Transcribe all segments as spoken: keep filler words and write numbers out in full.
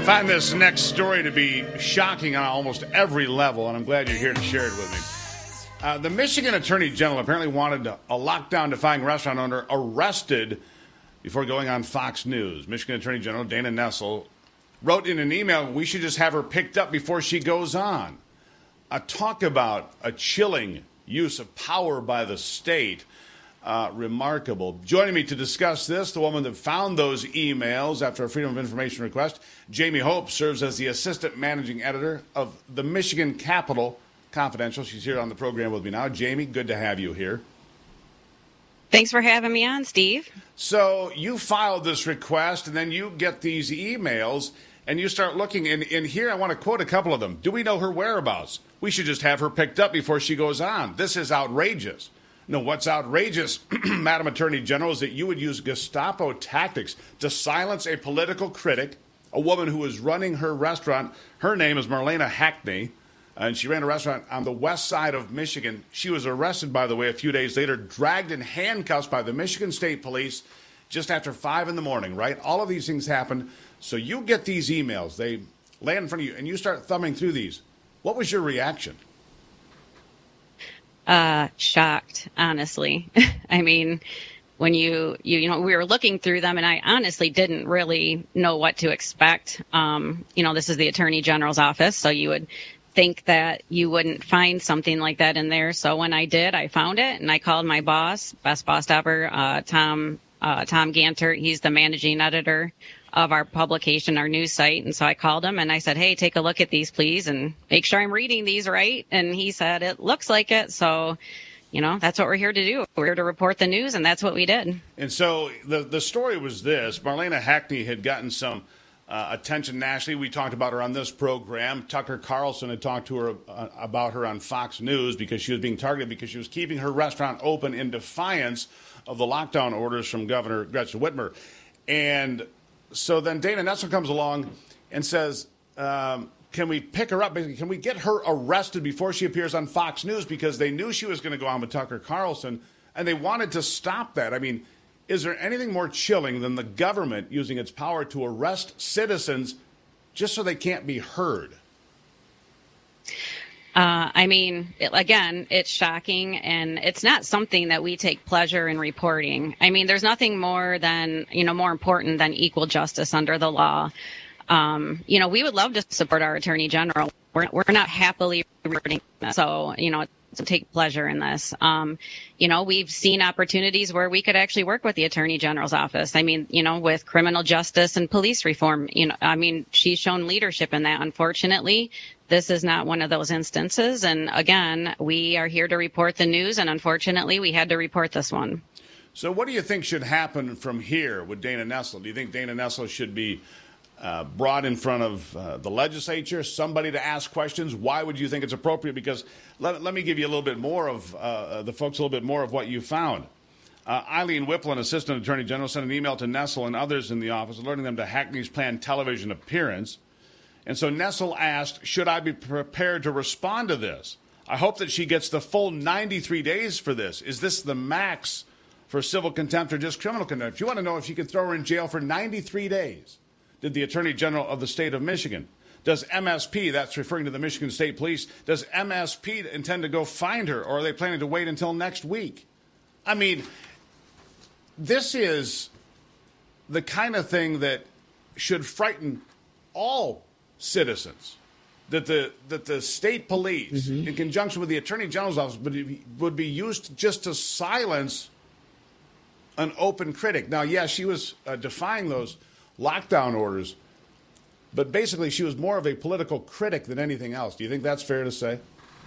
find this next story to be shocking on almost every level, and I'm glad you're here to share it with me. Uh, the Michigan Attorney General apparently wanted a lockdown-defying restaurant owner arrested before going on Fox News. Michigan Attorney General Dana Nessel wrote in an email, we should just have her picked up before she goes on. Uh, talk about a chilling use of power by the state. Uh, remarkable. Joining me to discuss this, the woman that found those emails after a Freedom of Information request, Jamie Hope, serves as the assistant managing editor of the Michigan Capital Confidential. She's here on the program with me now. Jamie, good to have you here. Thanks for having me on, Steve. So you filed this request, and then you get these emails, and you start looking. And in here, I want to quote a couple of them. Do we know her whereabouts? We should just have her picked up before she goes on. This is outrageous. No, what's outrageous, Madam Attorney General, is that you would use Gestapo tactics to silence a political critic, a woman who was running her restaurant. Her name is Marlena Hackney, and she ran a restaurant on the west side of Michigan. She was arrested, by the way, a few days later, dragged in handcuffs by the Michigan State Police just after five in the morning, right? All of these things happen. So you get these emails. They land in front of you, and you start thumbing through these. What was your reaction? Uh, shocked, honestly. I mean, when you, you, you know, we were looking through them and I honestly didn't really know what to expect. Um, you know, this is the Attorney General's office, so you would think that you wouldn't find something like that in there. So when I did, I found it and I called my boss, best boss ever, uh, Tom, uh, Tom Gantert. He's the managing editor of our publication, our news site. And so I called him and I said, hey, take a look at these, please, and make sure I'm reading these right. And he said, it looks like it. So, you know, that's what we're here to do. We're here to report the news, and that's what we did. And so the, the story was this. Marlena Hackney had gotten some uh, attention nationally. We talked about her on this program. Tucker Carlson had talked to her uh, about her on Fox News because she was being targeted because she was keeping her restaurant open in defiance of the lockdown orders from Governor Gretchen Whitmer. And so then Dana Nessel comes along and says, um, can we pick her up? Can we get her arrested before she appears on Fox News? Because they knew she was going to go on with Tucker Carlson, and they wanted to stop that. I mean, is there anything more chilling than the government using its power to arrest citizens just so they can't be heard? Uh, I mean, it, again, it's shocking, and it's not something that we take pleasure in reporting. I mean, there's nothing more than, you know, more important than equal justice under the law. Um, you know, we would love to support our Attorney General. We're, we're not happily reporting this. So, you know, to take pleasure in this. Um, you know, we've seen opportunities where we could actually work with the Attorney General's office. I mean, you know, with criminal justice and police reform, you know, I mean, she's shown leadership in that. Unfortunately, this is not one of those instances. And again, we are here to report the news, and unfortunately, we had to report this one. So what do you think should happen from here with Dana Nessel? Do you think Dana Nessel should be uh, brought in front of uh, the legislature, somebody to ask questions? Why would you think it's appropriate? Because let, let me give you a little bit more of uh, the folks, a little bit more of what you found. Uh, Eileen Whipple, Assistant Attorney General, sent an email to Nessel and others in the office alerting them to Hackney's planned television appearance. And so Nessel asked, should I be prepared to respond to this? I hope that she gets the full ninety-three days for this. Is this the max for civil contempt or just criminal contempt? You want to know if you could throw her in jail for ninety-three days. Did the Attorney General of the state of Michigan? Does M S P, that's referring to the Michigan State Police, does M S P intend to go find her, or are they planning to wait until next week? I mean, this is the kind of thing that should frighten all citizens, that the that the state police, mm-hmm. in conjunction with the Attorney General's office, would be, would be used just to silence an open critic. Now, yes, she was uh, defying those lockdown orders, but basically she was more of a political critic than anything else. Do you think that's fair to say?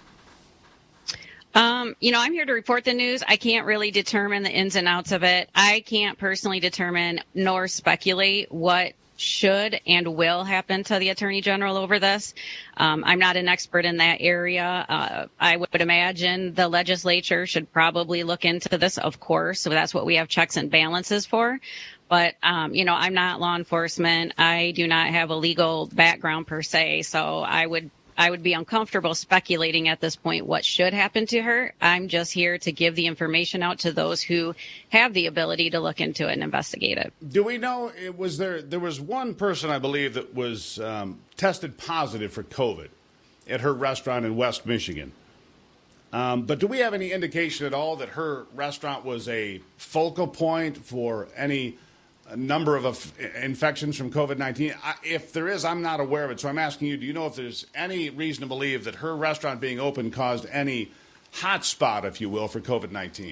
Um, you know, I'm here to report the news. I can't really determine the ins and outs of it. I can't personally determine nor speculate what should and will happen to the Attorney General over this. Um, I'm not an expert in that area. Uh, I would imagine the legislature should probably look into this, of course. So that's what we have checks and balances for. But, um, you know, I'm not law enforcement. I do not have a legal background per se. So I would I would be uncomfortable speculating at this point what should happen to her. I'm just here to give the information out to those who have the ability to look into it and investigate it. Do we know, it was there, there was one person, I believe, that was um, tested positive for COVID at her restaurant in West Michigan. Um, but do we have any indication at all that her restaurant was a focal point for any number of uh, infections from COVID nineteen? I, if there is, I'm not aware of it. So I'm asking you, do you know if there's any reason to believe that her restaurant being open caused any hot spot, if you will, for COVID nineteen?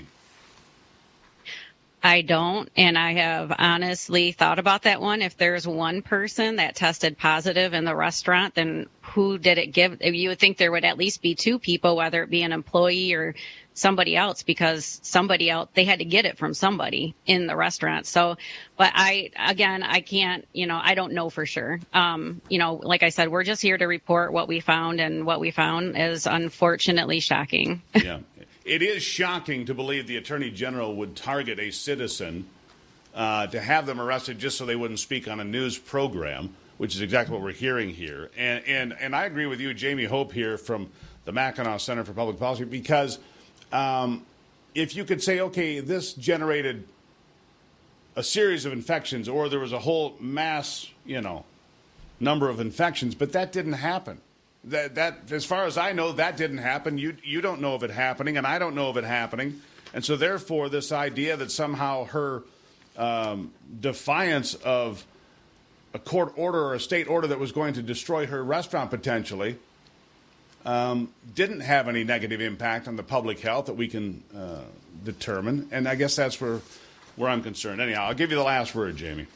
I don't, and I have honestly thought about that one. If there's one person that tested positive in the restaurant, then who did it give? You would think there would at least be two people, whether it be an employee or somebody else, because somebody else, they had to get it from somebody in the restaurant. So, but I, again, I can't, you know, I don't know for sure. Um, you know, like I said, we're just here to report what we found, and what we found is unfortunately shocking. Yeah. It is shocking to believe the Attorney General would target a citizen uh, to have them arrested just so they wouldn't speak on a news program, which is exactly what we're hearing here. And and, and I agree with you, Jamie Hope, here from the Mackinac Center for Public Policy, because um, if you could say, okay, this generated a series of infections, or there was a whole mass, you know, number of infections, but that didn't happen. That, that, as far as I know, that didn't happen. You you don't know of it happening, and I don't know of it happening. And so, therefore, this idea that somehow her um, defiance of a court order or a state order that was going to destroy her restaurant potentially um, didn't have any negative impact on the public health that we can uh, determine. And I guess that's where where I'm concerned. Anyhow, I'll give you the last word, Jamie.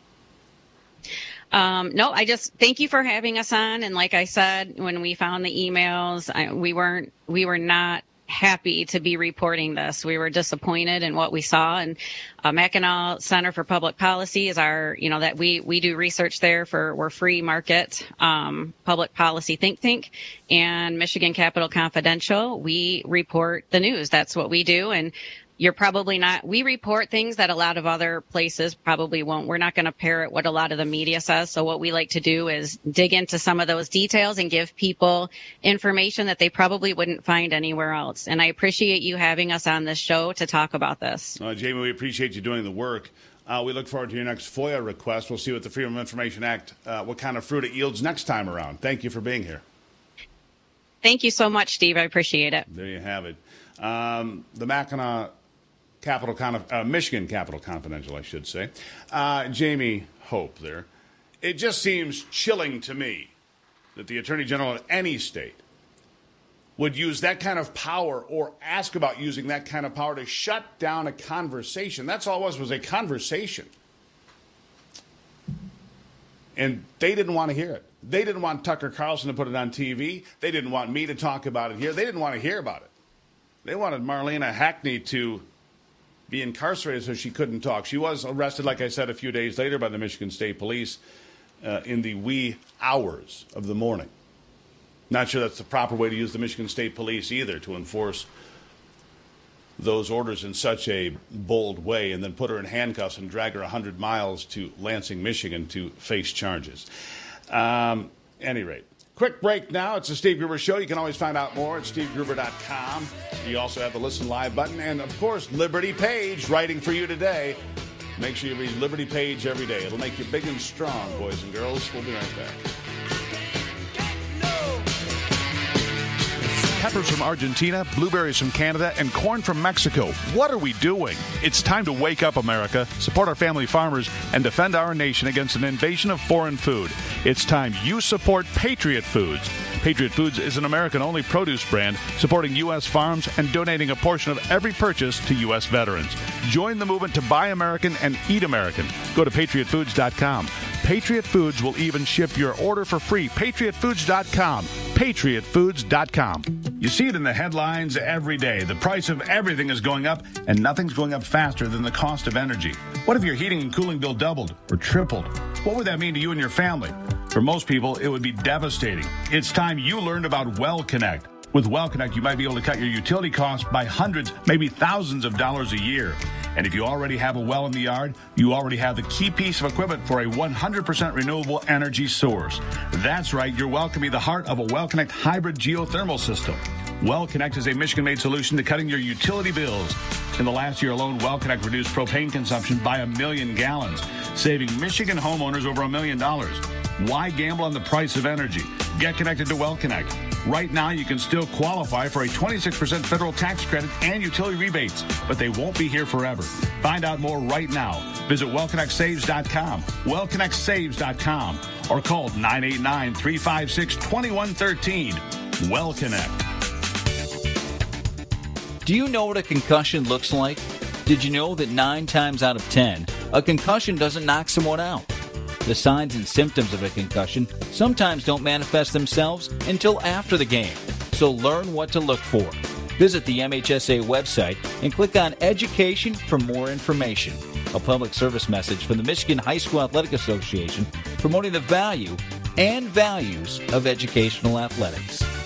Um, no, I just thank you for having us on. And like I said, when we found the emails, I, we weren't, we were not happy to be reporting this. We were disappointed in what we saw. And uh, Mackinac Center for Public Policy is our, you know, that we, we do research there for, we're free market, um, public policy think tank, and Michigan Capital Confidential. We report the news. That's what we do. And you're probably not, we report things that a lot of other places probably won't. We're not going to parrot what a lot of the media says. So what we like to do is dig into some of those details and give people information that they probably wouldn't find anywhere else. And I appreciate you having us on this show to talk about this. Uh, Jamie, we appreciate you doing the work. Uh, we look forward to your next FOIA request. We'll see what the Freedom of Information Act, uh, what kind of fruit it yields next time around. Thank you for being here. Thank you so much, Steve. I appreciate it. There you have it. Um, the Mackinac Capital, uh, Michigan Capital Confidential, I should say. Uh, Jamie Hope there. It just seems chilling to me that the Attorney General of any state would use that kind of power, or ask about using that kind of power, to shut down a conversation. That's all it was, was a conversation. And they didn't want to hear it. They didn't want Tucker Carlson to put it on T V. They didn't want me to talk about it here. They didn't want to hear about it. They wanted Marlena Hackney to be incarcerated so she couldn't talk. She was arrested, like I said, a few days later by the Michigan State Police uh, in the wee hours of the morning. Not sure that's the proper way to use the Michigan State Police either, to enforce those orders in such a bold way and then put her in handcuffs and drag her one hundred miles to Lansing, Michigan to face charges. Um, any rate. Quick break now. It's the Steve Gruber Show. You can always find out more at steve gruber dot com. You also have the Listen Live button. And, of course, Liberty Page writing for you today. Make sure you read Liberty Page every day. It'll make you big and strong, boys and girls. We'll be right back. Peppers from Argentina, blueberries from Canada, and corn from Mexico. What are we doing? It's time to wake up, America, support our family farmers, and defend our nation against an invasion of foreign food. It's time you support Patriot Foods. Patriot Foods is an American-only produce brand supporting U S farms and donating a portion of every purchase to U S veterans. Join the movement to buy American and eat American. Go to patriot foods dot com. Patriot Foods will even ship your order for free. patriot foods dot com. patriot foods dot com. You see it in the headlines every day. The price of everything is going up, and nothing's going up faster than the cost of energy. What if your heating and cooling bill doubled or tripled? What would that mean to you and your family? For most people, it would be devastating. It's time you learned about WellConnect. With WellConnect, you might be able to cut your utility costs by hundreds, maybe thousands of dollars a year. And if you already have a well in the yard, you already have the key piece of equipment for a one hundred percent renewable energy source. That's right, your well can be the heart of a WellConnect hybrid geothermal system. WellConnect is a Michigan-made solution to cutting your utility bills. In the last year alone, WellConnect reduced propane consumption by a million gallons, saving Michigan homeowners over a million dollars. Why gamble on the price of energy? Get connected to WellConnect. Right now, you can still qualify for a twenty-six percent federal tax credit and utility rebates, but they won't be here forever. Find out more right now. Visit well connect saves dot com, well connect saves dot com, or call nine eight nine, three five six, two one one three. WellConnect. Do you know what a concussion looks like? Did you know that nine times out of ten, a concussion doesn't knock someone out? The signs and symptoms of a concussion sometimes don't manifest themselves until after the game, so learn what to look for. Visit the M H S A website and click on Education for more information. A public service message from the Michigan High School Athletic Association promoting the value and values of educational athletics.